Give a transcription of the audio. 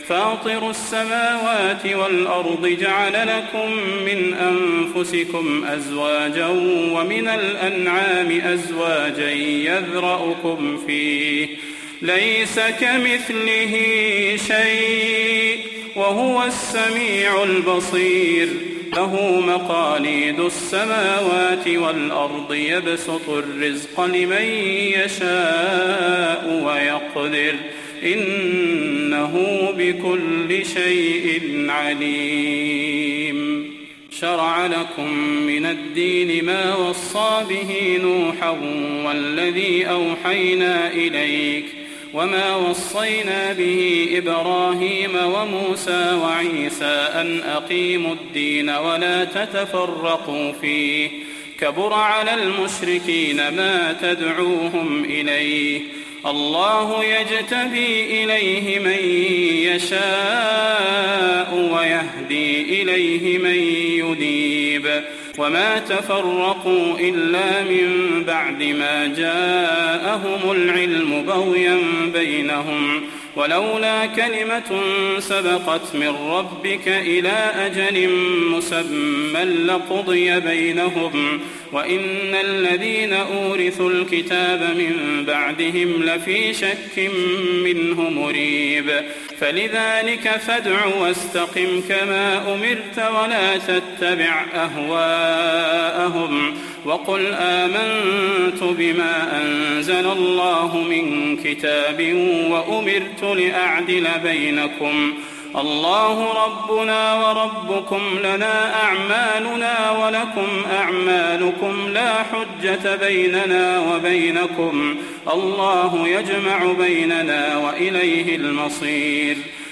فاطر السماوات والأرض جعل لكم من أنفسكم أزواجا ومن الأنعام أزواجا يذرأكم فيه ليس كمثله شيء وهو السميع البصير له مقاليد السماوات والأرض يبسط الرزق لمن يشاء ويقدر إنه بكل شيء عليم شرع لكم من الدين ما وصى به نوحا والذي أوحينا إليك وما وصينا به إبراهيم وموسى وعيسى أن أقيموا الدين ولا تتفرقوا فيه كبر على المشركين ما تدعوهم إليه الله يجتبي إليه من يشاء ويهدي إليه من ينيب وما تفرقوا إلا من بعد ما جاءهم العلم بغيا بينهم ولولا كلمة سبقت من ربك إلى أجل مسمى لقضي بينهم وإن الذين أورثوا الكتاب من بعدهم لفي شك منه مريب فلذلك فادع واستقم كما أمرت ولا تتبع أهواءهم وقل آمنت بما أنزل الله من كتاب وأمرت لأعدل بينكم الله ربنا وربكم لنا أعمالنا ولكم أعمالكم لا حجة بيننا وبينكم الله يجمع بيننا وإليه المصير